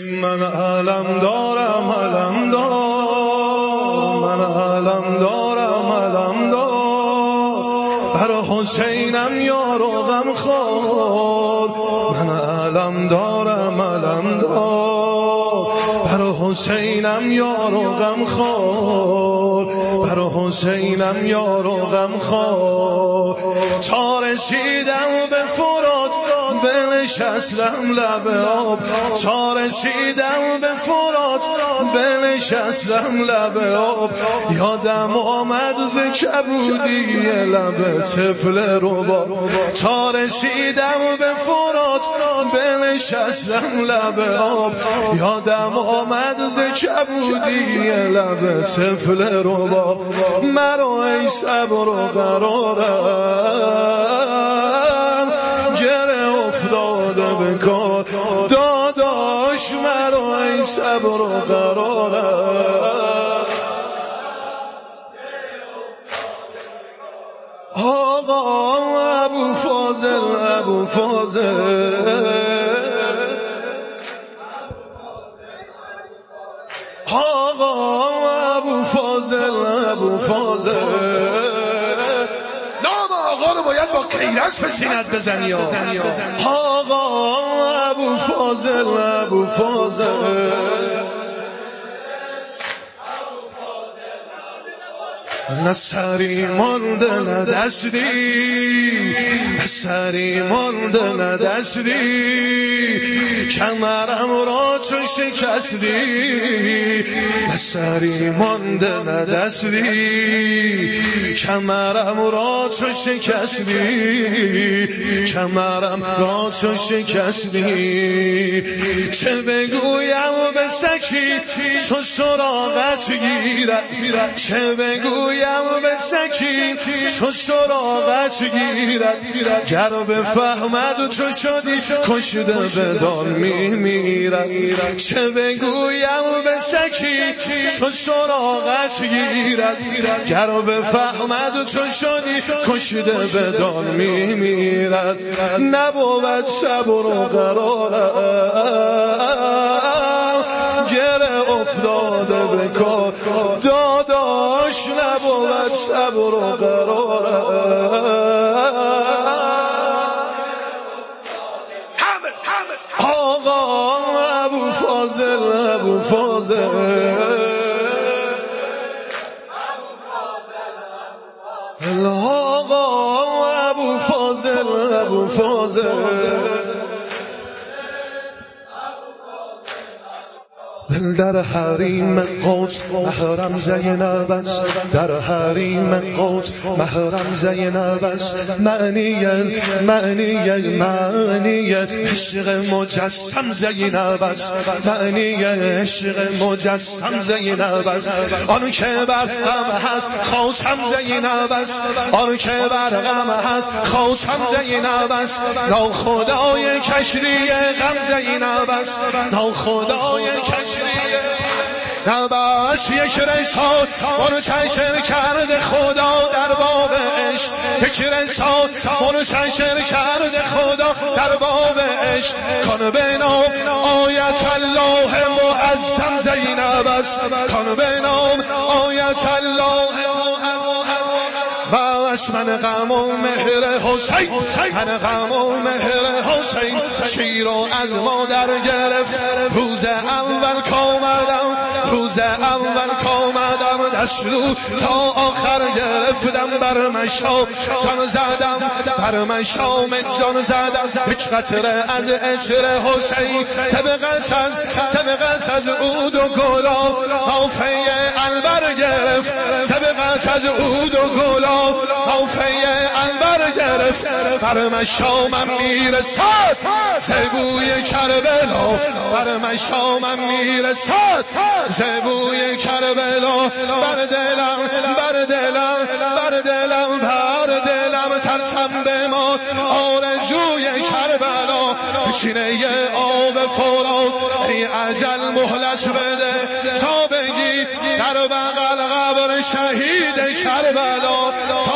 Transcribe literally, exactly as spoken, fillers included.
من علم دارم علم دارم من علم دارم علم دارم بر حسینم یار و غم خور من علم دارم علم دارم بر حسینم یار و غم خور بر حسینم یار و غم خور تا رسیدم به فرات بنشستم لب آب تا رسیدم به فرات بنشستم لب آب یادم آمد ز کبودی لب طفل رباب تا رسیدم به فرات بنشستم لب آب یادم آمد ز کبودی لب طفل رباب مرا ای صبر و قرارم گره افتاده به کار داداش مرا ای صبر و قرارم آقا ابو فاضل ابو فاضل آقا ابو فاضل ابو فاضل نام آقا رو باید با کیرش به سینت بزنی آقا ابو فاضل ابو فاضل نه سری مانده نه دستی نه سری مانده نه دستی کمرم را چون شکستی نه سری مانده نه دستی کمرم را چون شکستی کمرم را چون شکستی چه بگویم به سکی چون سراغت گیرد چه بگویم به سکی چون سراغت گیرد گر بفهمد تو شدی کشته به دار میمیرد چه بگویم به سکی چون سراغت گیرد گر بفهمد تو شدی کشته به دار میمیرد نبود صبر و قرارم گره افتاده به کار داداش نبود صبر و قرارم آقا ابو فاضل ابو فاضل آقا ابو فاضل ابو فاضل در حریم قدس محرم زینب است در حریم قدس محرم زینب است معنی معنی معنی عشق مجسم زینب است معنی عشق مجسم زینب است آن که بر غم هست خاتم زینب است آن که بر غم هست خاتم زینب است ناخدای کشتی غم زینب است ناخدای کشتی نباش یک رسال منتشر کرده خدا در باب عشق یک رسال منتشر کرده خدا در باب عشق کان به نام آیت الله معظم زینب است کان به نام آیت الله بس من غم و مهر حسین من غم و مهر حسین شیر و از مادر گرفت روز اول کامدم روز اول کامدم دست رو تا آخر گرفتم بر مشام جان زدم بر مشام جان زدم یک قطره از عطر حسین طبقت از طبقت از عود و گلاب حافه البر گرفت طبقت از عود و گلاب حافه البر گرفت بر مشامم میرسد زبوی کربلا بر مشامم میرسد زبوی کربلا بر دلم بر دلم بر دلم بر دلم ترسم به ما آرزوی کربلا سینه آب فرات ای اجل مهلت بده تا بگی در بغل قبر شهید کربلا